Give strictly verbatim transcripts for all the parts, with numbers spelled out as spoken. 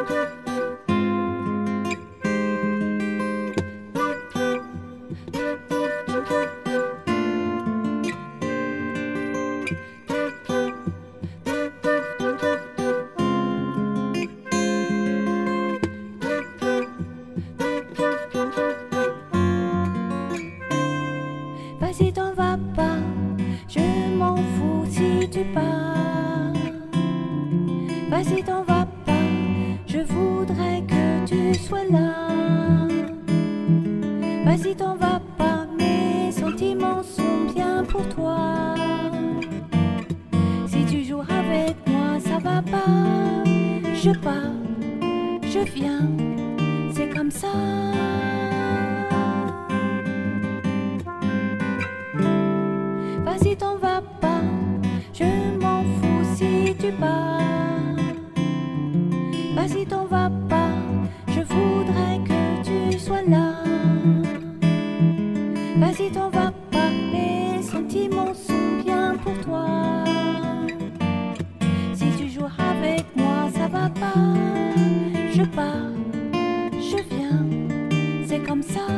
Vas-y, t'en vas pas, je m'en fous si tu pars. Vas-y, t'en vas pas, je voudrais que tu sois là. Vas-y, t'en vas pas, mes sentiments sont bien pour toi. Si tu joues avec moi, ça va pas. Je pars, je viens, c'est comme ça. Vas-y, t'en vas pas, je m'en fous si tu pars. Vas-y, t'en vas pas, je voudrais que tu sois là. Vas-y, t'en vas pas, mes sentiments sont bien pour toi. Si tu joues avec moi, ça va pas. Je pars, je viens, c'est comme ça.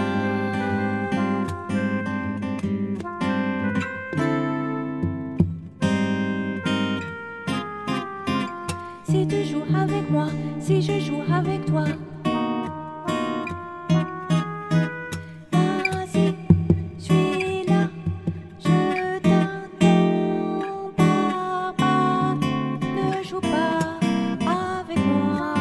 Si tu joues avec moi, si je joue avec toi. Vas-y, je suis là, je t'attends. Papa, ne joue pas avec moi.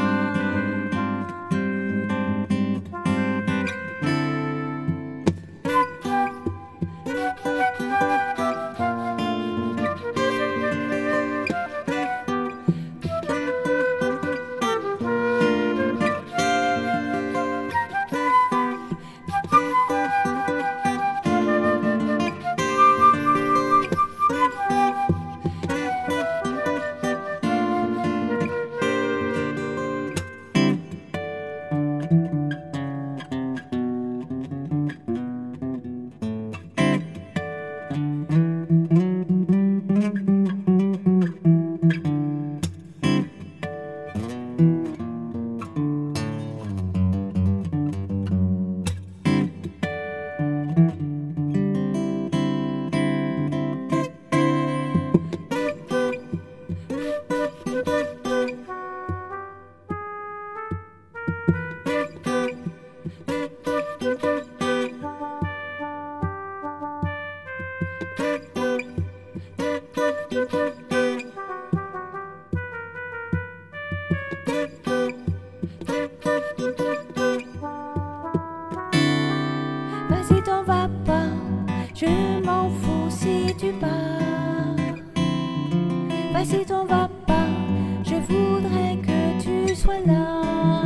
Vas-y, t'en vas pas, je m'en fous si tu pars. Vas-y, t'en vas pas, je voudrais que tu sois là.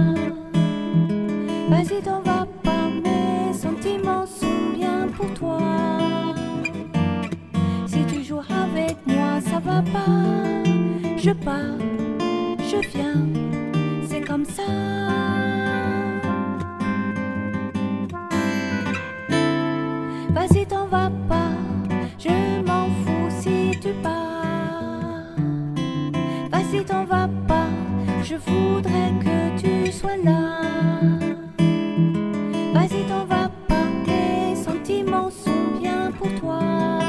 Vas-y, t'en vas pas, mes sentiments sont bien pour toi. Si tu joues avec moi, ça va pas. Je pars, je viens, c'est comme ça. Vas-y, t'en vas pas, je m'en fous si tu pars. Vas-y, t'en vas pas, je voudrais que tu sois là. Vas-y, t'en vas pas, mes sentiments sont bien pour toi.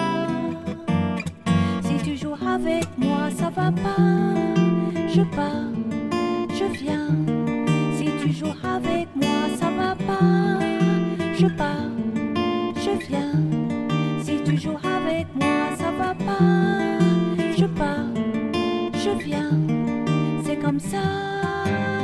Si tu joues avec moi, ça va pas. Je pars, je viens. Si tu joues avec moi, ça va pas. Je pars, je viens. Si tu joues avec moi, ça va pas. Je pars, je viens, c'est comme ça.